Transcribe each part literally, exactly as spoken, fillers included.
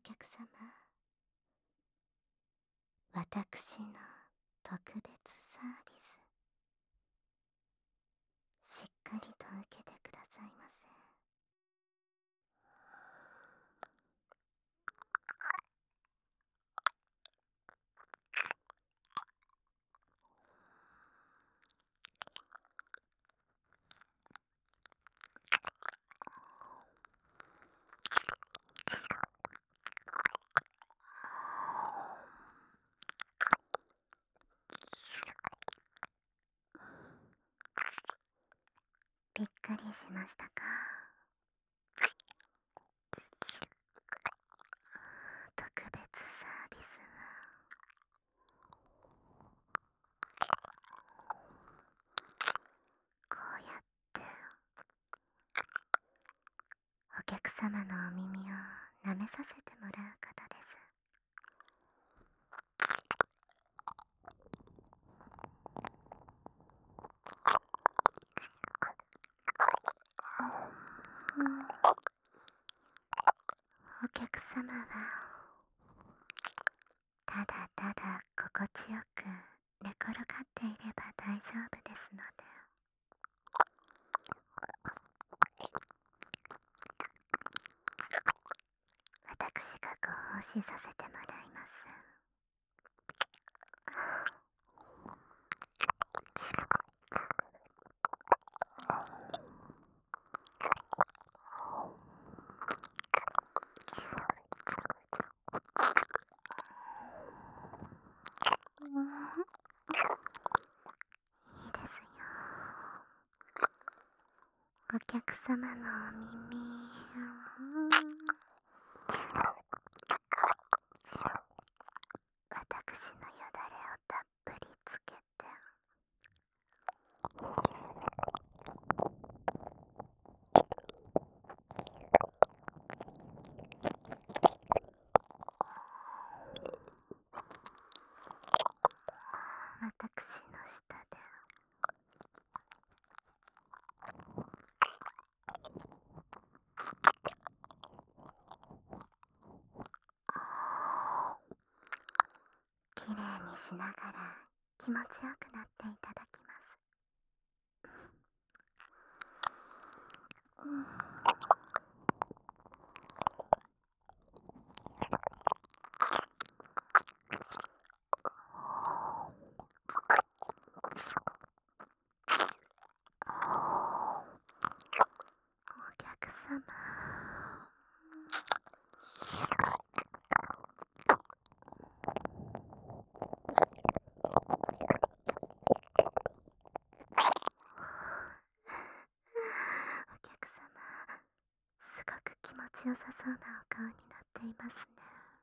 客様、私の特別サービス、しっかりと受けてくださいませ。びっくりしましたか？特別サービスはこうやってお客様のお耳を舐めさせてもらう方です。お客様はただただ心地よく寝転がっていれば大丈夫ですので、私がご奉仕させてもらいます。いいですよ。お客様のお耳、私のよだれをたっぷりつけて、私の舌できれいにしながら気持ちよくなっていただきます。うん、お客様、お客様、すごく気持ちよさそうなお顔になっていますね。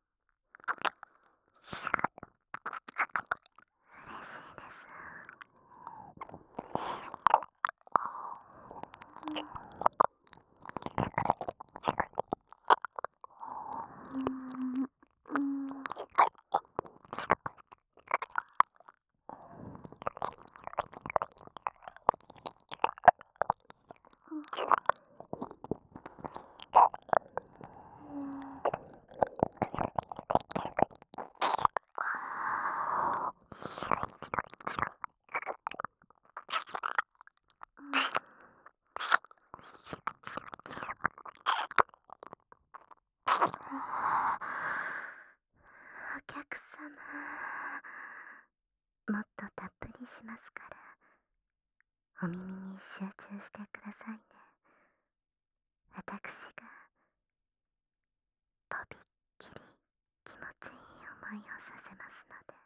嬉しいです。うん、うんお客様、もっとたっぷりしますから、お耳に集中してくださいね。私がとびっきり気持ちいい思いをさせますので。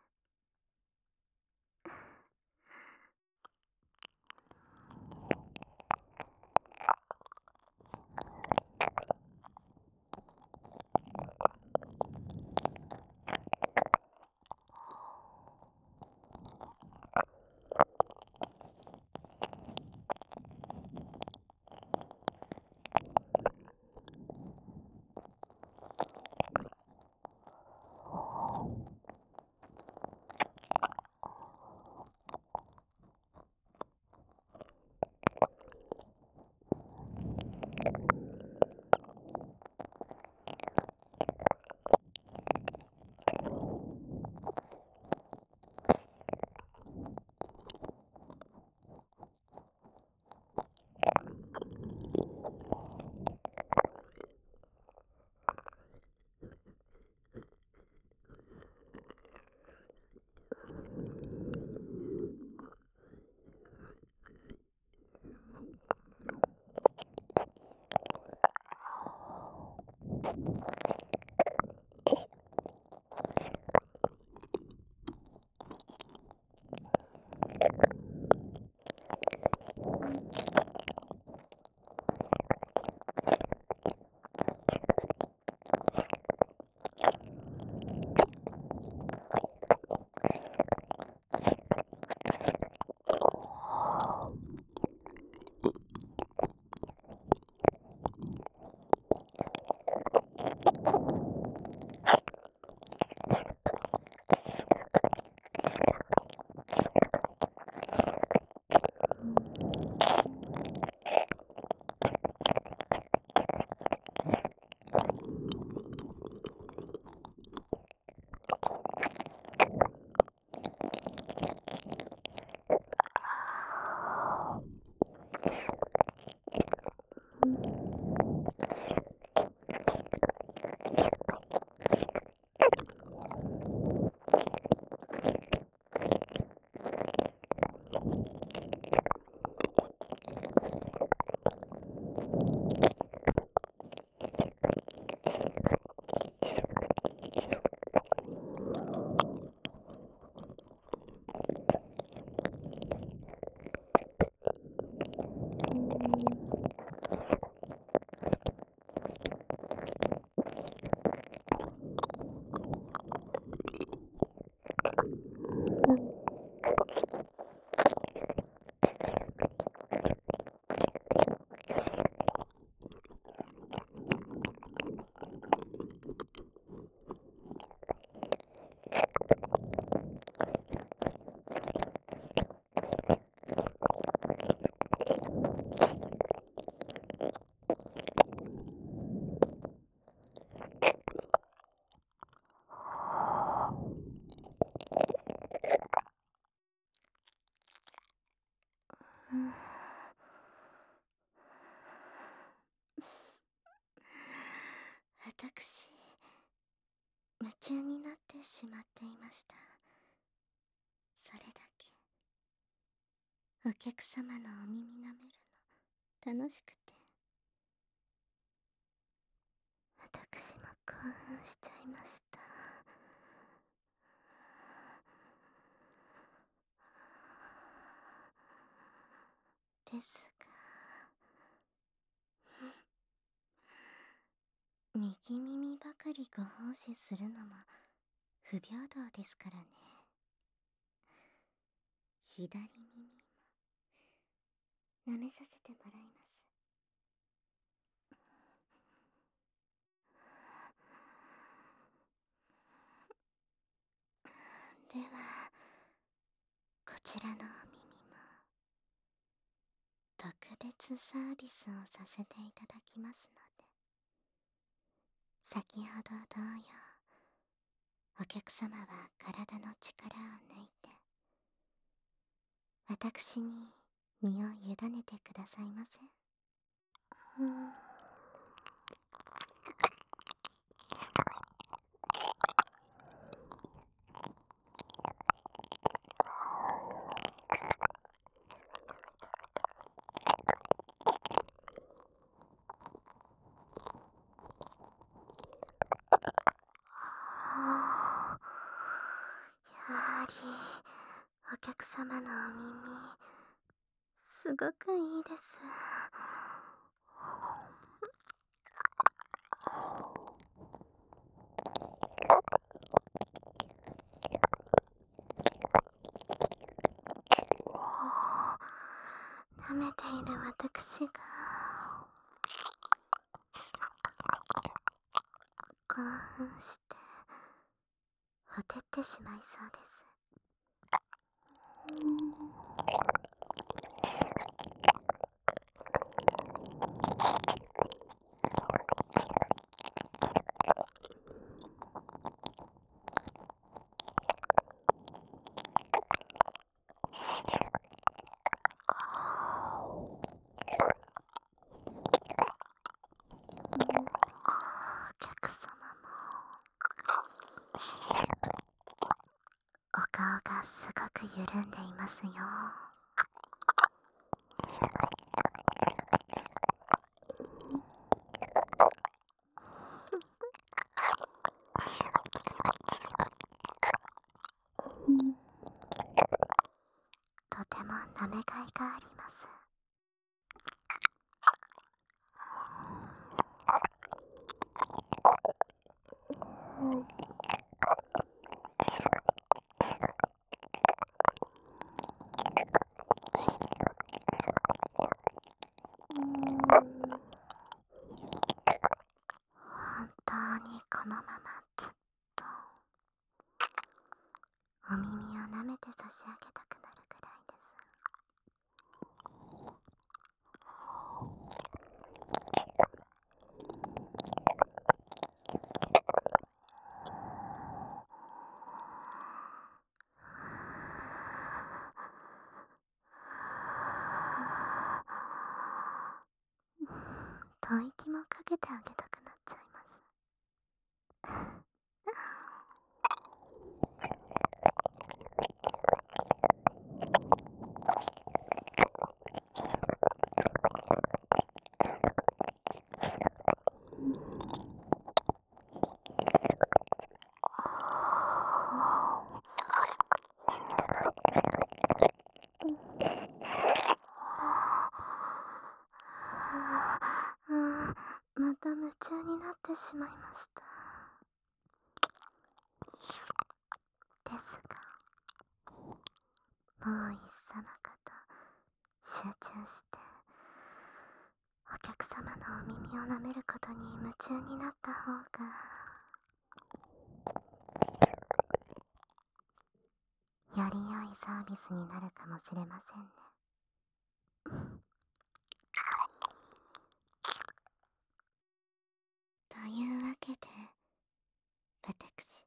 私、夢中になってしまっていました。それだけ。お客様のお耳舐めるの楽しくて、私も興奮しちゃいました。ですが、右耳ばかりご奉仕するのも不平等ですからね。左耳も舐めさせてもらいます。では、こちらのお耳も特別サービスをさせていただきますので、先ほど同様、お客様は体の力を抜いて、私に身を委ねてくださいませ。うん。やはりお客様のお耳すごくいいです。舐めている私が興奮してほてってしまいそうです。お客様もお顔がすごく緩んでいますよ。 かけてあげたくなっちゃいます。また夢中になってしまいました。ですが、もういっそのこと集中してお客様のお耳を舐めることに夢中になった方がより良いサービスになるかもしれませんね。というわけで、私、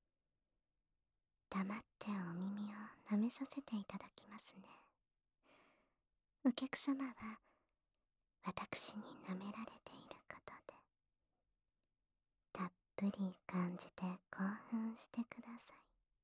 黙ってお耳を舐めさせていただきますね。お客様は、私に舐められていることで、たっぷり感じて興奮してください。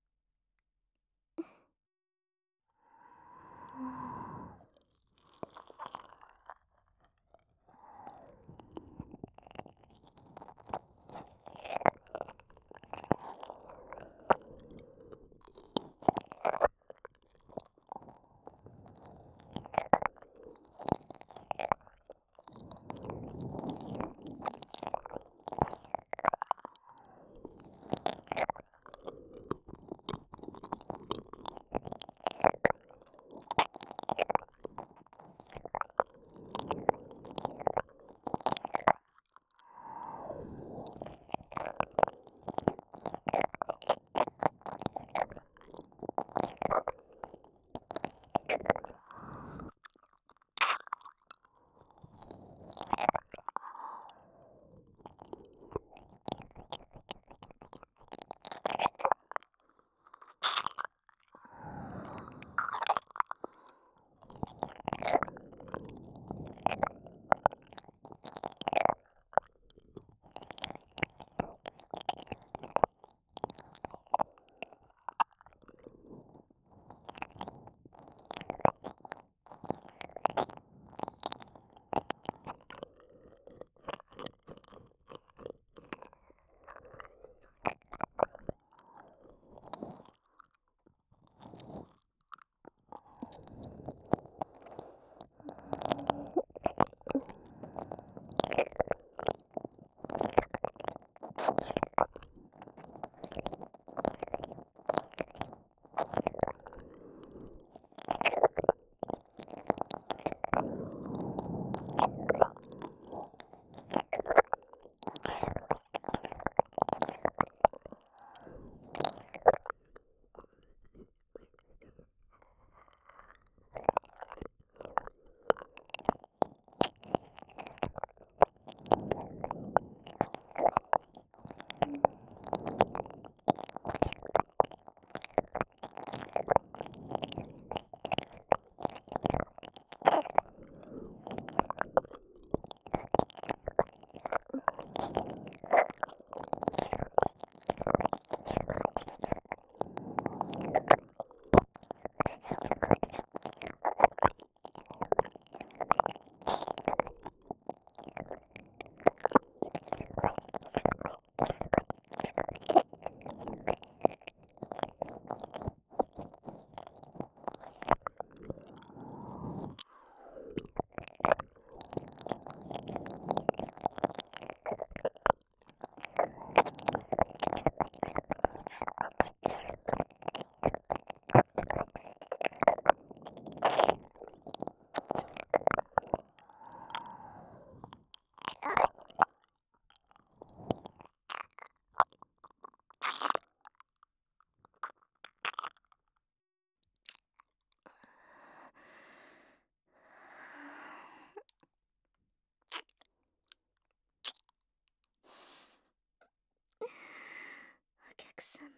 お客様、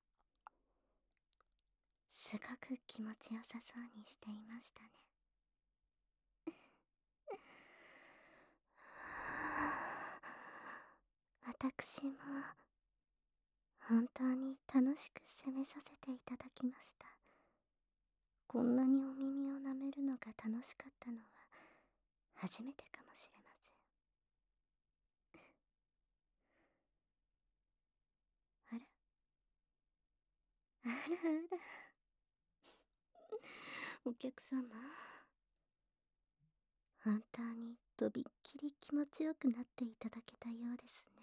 すごく気持ちよさそうにしていましたね。 私も本当に楽しく攻めさせていただきました。こんなにお耳を舐めるのが楽しかったのは初めてかもしれません。あらあらあら、お客様、本当にとびっきり気持ちよくなっていただけたようですね。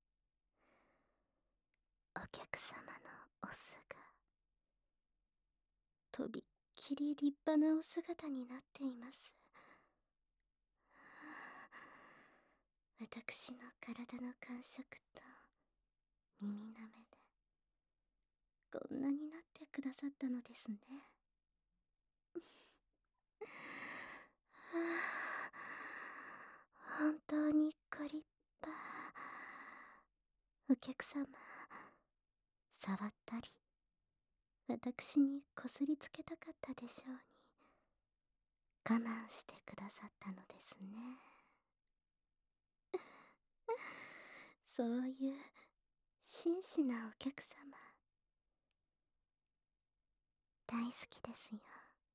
お客様のお姿、とびっきり立派なお姿になっています。私の体の感触と耳舐めでこんなになってくださったのですね。はあ、本当にご立派。お客様、触ったり私にこすりつけたかったでしょうに、我慢してくださったのですね。そういう真摯なお客様、大好きですよ。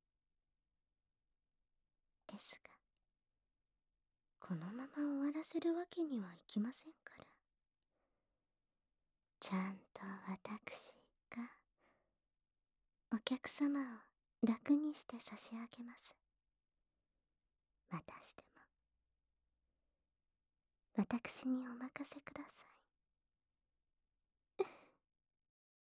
ですが、このまま終わらせるわけにはいきませんから、ちゃんと私がお客様を楽にして差し上げます。またしても私にお任せください。